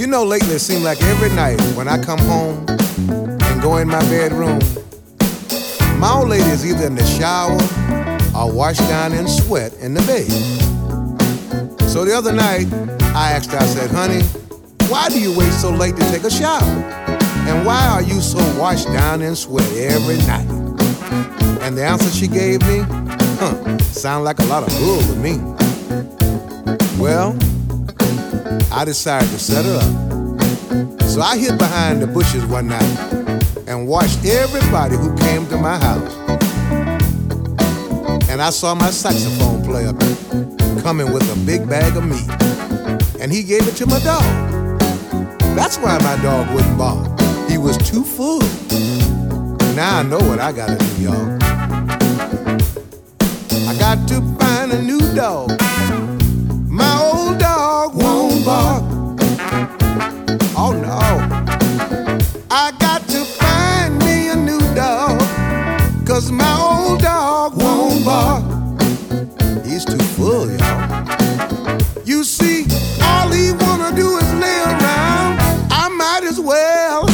know, lately it seems like every night when I come home and go in my bedroom, my old lady is either in the shower or washed down in sweat in the bed. So the other night, I asked her, I said, honey, why do you wait so late to take a shower? And why are you so washed down in sweat every night? And the answer she gave me, sound like a lot of bull to me. Well, I decided to set her up. So I hid behind the bushes one night and watched everybody who came to my house. And I saw my saxophone player coming with a big bag of meat. And he gave it to my dog. That's why my dog wouldn't bark. He was too full. Now I know what I gotta do, y'all. I got to find a new dog. My old dog won't bark. Oh no. I got to find me a new dog, 'cause my old dog won't bark. He's too full, y'all. You see, all he wanna do is lay around. I might as well